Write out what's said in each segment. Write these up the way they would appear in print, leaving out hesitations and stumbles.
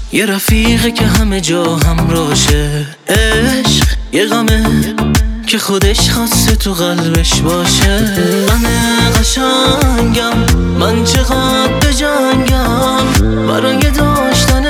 یه رفیقه که همه جا همراشه، عشق یه غمه که خودش خواسته تو قلبش باشه. من قشنگم، من چقدر بجنگم برای داشتن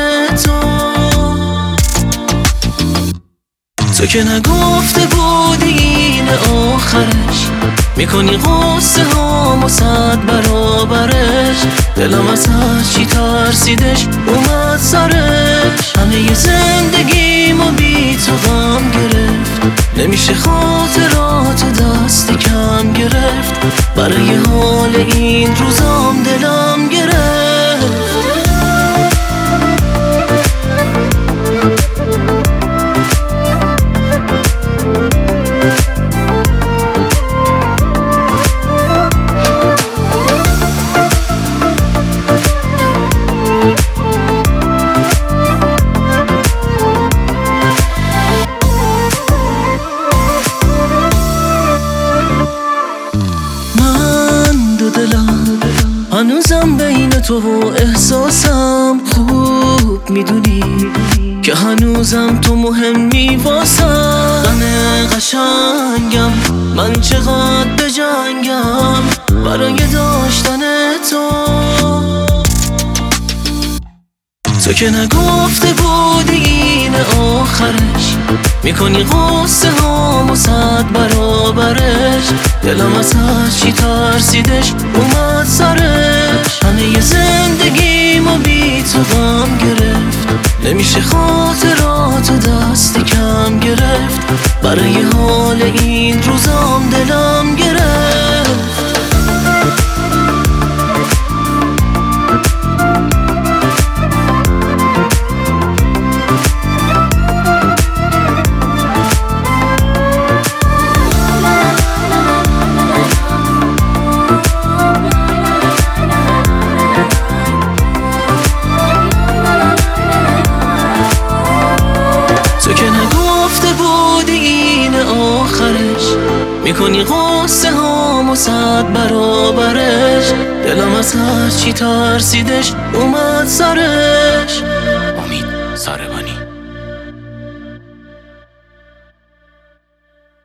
تو که نگفته بودی این آخرش، میکنی قصه هامو 100 برابرش. دلم از چی ترسیدش اومد سرش، همه زندگیمو بی تو غم گرفت. نمیشه خاطرات دست کم گرفت، برای حال این روزام دلم گرفت. هنوزم بین تو و احساسم، خوب میدونی که هنوزم تو مهمی واسم. من قشنگم، من چقدر بجنگم برای داشتن تو که نگفته بودی این آخرش، میکنی قصه هامو 100 برابرش. دلم از چی ترسیدش اومد سرش، همه زندگیمو بی تو غم گرفت. نمیشه خاطراتو دست کم گرفت، برای حال این روزام دلم گرفت. میکنی قصه هامو 100 برابرش. دلم از چی ترسیدش اومد سرش.